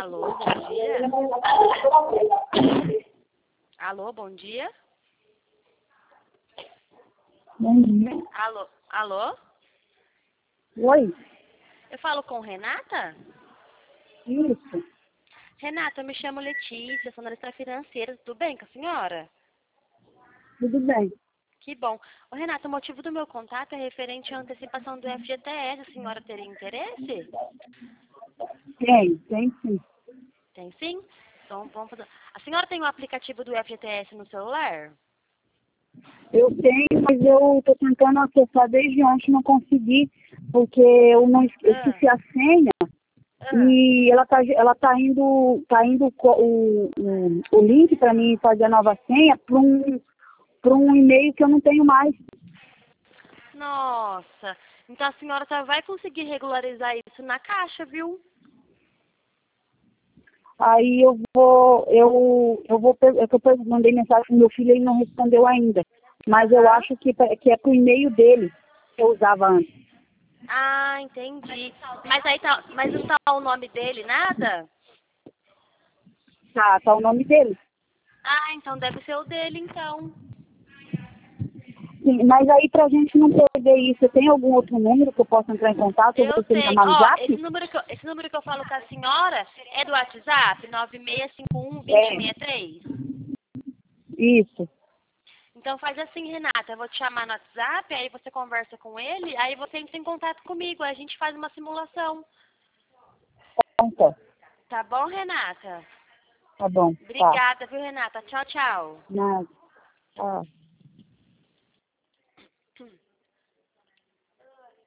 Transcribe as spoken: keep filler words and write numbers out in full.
Alô, bom dia. Alô, bom dia. Bom dia. Alô, alô? Oi? Eu falo com Renata? Isso. Renata, eu me chamo Letícia, sou analista financeira. Tudo bem com a senhora? Tudo bem. Que bom. Ô, Renata, o motivo do meu contato é referente à antecipação do F G T S. A senhora teria interesse? Tem, tem sim. Tem sim? Então, vamos fazer. A senhora tem o aplicativo do F G T S no celular? Eu tenho, mas eu tô tentando acessar desde ontem, não consegui, porque eu não es- eu Ah, esqueci a senha ah. e ela tá, ela tá indo, tá indo co- o, o, o link para mim fazer a nova senha para um, para um e-mail que eu não tenho mais. Nossa. Então a senhora só vai conseguir regularizar isso na caixa, viu? Aí eu vou, eu, eu vou, per- é que eu mandei mensagem pro meu filho, ele não respondeu ainda. Mas eu Aham. acho que, pa- que é pro e-mail dele que eu usava antes. Ah, entendi. Mas aí tá, mas não tá o nome dele, nada? Tá, tá o nome dele. Ah, então deve ser o dele, então. Sim, mas aí pra gente não perder isso, tem algum outro número que eu possa entrar em contato ou Eu você me tenho. chamar no Ó, esse zap? número que eu, esse número que eu falo com a senhora é do WhatsApp, nove seis cinco um, dois É, zero seis três. isso. Então faz assim, Renata, eu vou te chamar no WhatsApp, aí você conversa com ele, aí você entra em contato comigo, aí a gente faz uma simulação. Então, tá, Tá bom, Renata? tá bom, tá. Obrigada, viu, Renata? Tchau, tchau. Nada. Tá.